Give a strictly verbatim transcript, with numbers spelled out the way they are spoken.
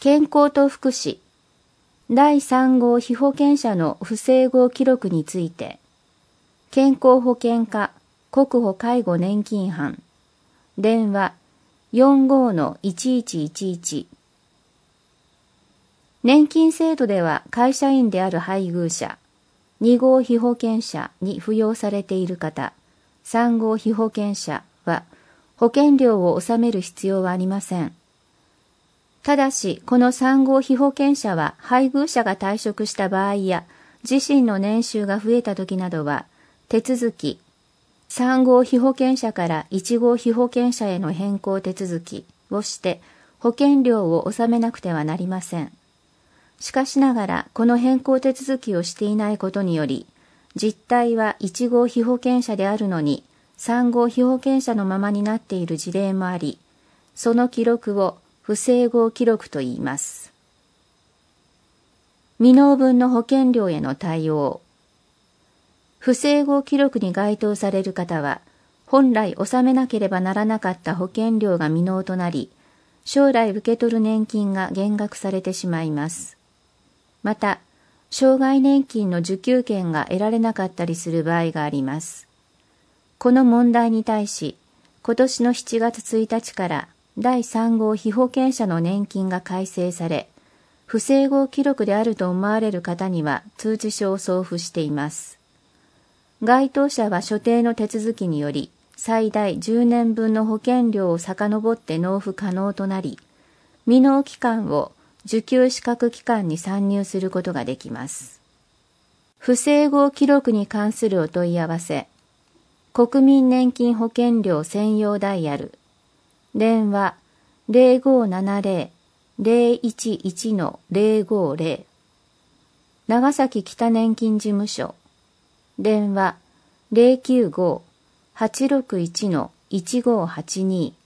健康と福祉だいさん号被保険者の不整合記録について、健康保険課国保介護年金班電話 よんごーのいちいちいちいち。年金制度では会社員である配偶者、に号被保険者に扶養されている方、さん号被保険者は保険料を納める必要はありません。ただし、このさん号被保険者は配偶者が退職した場合や自身の年収が増えた時などは手続き、さん号被保険者からいち号被保険者への変更手続きをして保険料を納めなくてはなりません。しかしながら、この変更手続きをしていないことにより、実態はいち号被保険者であるのに、さん号被保険者のままになっている事例もあり、その記録を不整合記録と言います。未納分の保険料への対応。不整合記録に該当される方は、本来納めなければならなかった保険料が未納となり、将来受け取る年金が減額されてしまいます。また、障害年金の受給権が得られなかったりする場合があります。この問題に対し、今年のしちがつついたちからだいさん号被保険者の年金が改正され、不整合記録であると思われる方には通知書を送付しています。該当者は所定の手続きにより、最大じゅうねんぶんの保険料を遡って納付可能となり、未納期間を受給資格期間に算入することができます。不整合記録に関するお問い合わせ、国民年金保険料専用ダイヤル、電話 ゼロごーななゼロ ゼロいちいちのゼロごーゼロ、長崎北年金事務所、電話 ゼロきゅうごーはちろくいちのいちごーはちに